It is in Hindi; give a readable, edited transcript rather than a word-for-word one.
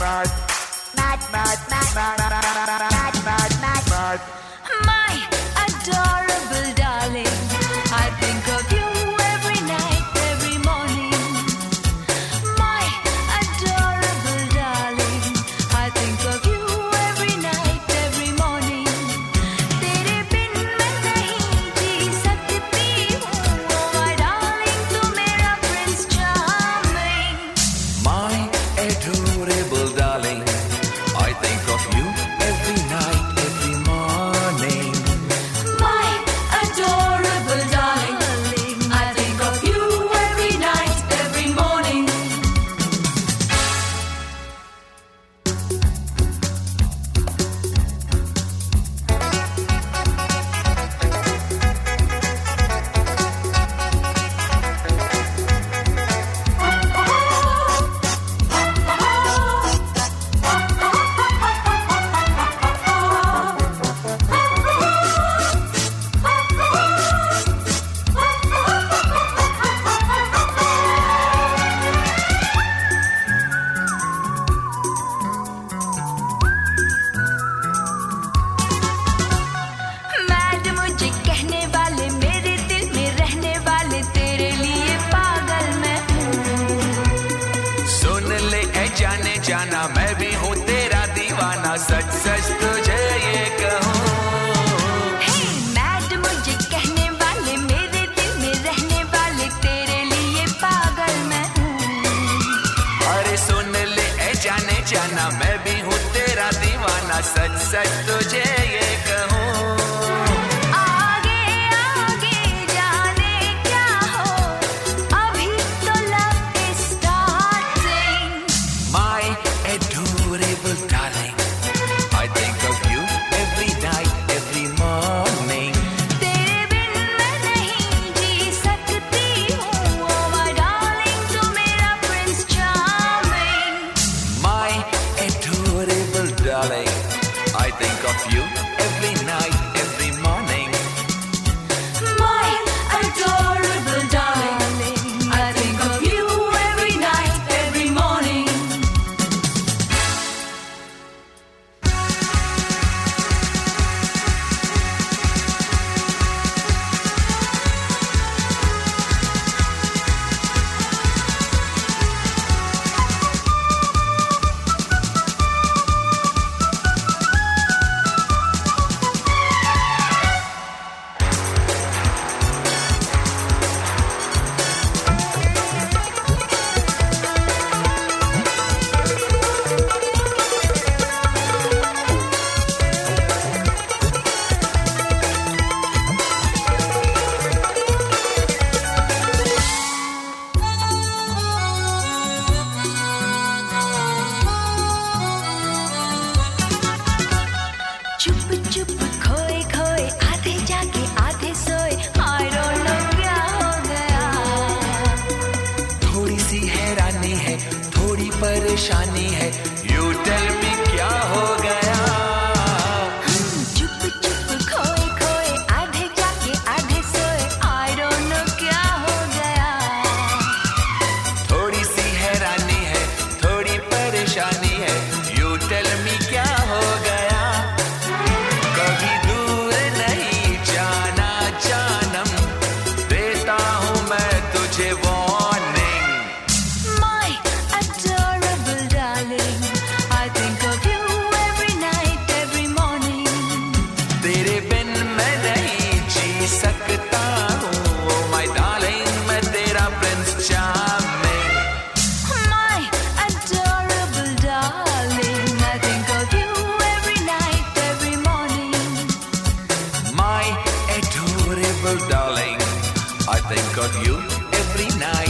My adorable darling, I think of you every night, every morning. My adorable darling, I think of you every night, every morning. तेरे बिन मैं नहीं जी सकती हूँ, oh my darling, तू मेरा Prince Charming. My adorable darling, I think of you every night, every morning. My adorable darling, I think of you every night, every morning. Mad मुझे कहने वाले, मेरे दिल में रहने वाले, तेरे लिए पागल मैं हूँ. सुन ले ए जाने जाना, मैं भी हूँ तेरा दीवाना, सच सच तुझे ये कहूँ. Hey, मैड मुझे कहने वाले, मेरे दिल में रहने वाले, तेरे लिए पागल मैं हूँ. अरे सुन ले ए जाने जाना, मैं भी हूँ तेरा दीवाना, सच सच तुझे ये कहूँ. आगे आगे जाने क्या हो, अभी तो love is starting. My adorable darling, I think of you every night, every morning. तेरे बिन मैं नहीं जी सकती हूँ, oh my darling, तू मेरा Prince Charming. My adorable darling, I think of you every night, every morning. My adorable darling, I think of you every night, every morning. चुप चुप खोए खोए, आधे जागे आधे सोए, I don't know क्या हो गया. थोड़ी सी हैरानी है, थोड़ी परेशानी है, you tell me क्या हो गया. चुप चुप खोए खोए, आधे जागे आधे सोए, I don't know क्या हो गया. थोड़ी सी हैरानी है, थोड़ी परेशानी है, you tell me क्या हो गया. कभी दूर नहीं जाना जानम, देता हूँ मैं तुझे warning. My adorable darling, I think of you every night, every morning. तेरे बिन मैं नहीं जी सकता हूँ, oh my darling, मैं तेरा Prince Charming. My adorable darling, I think of you every night, every morning. My adorable darling, I think of you every night.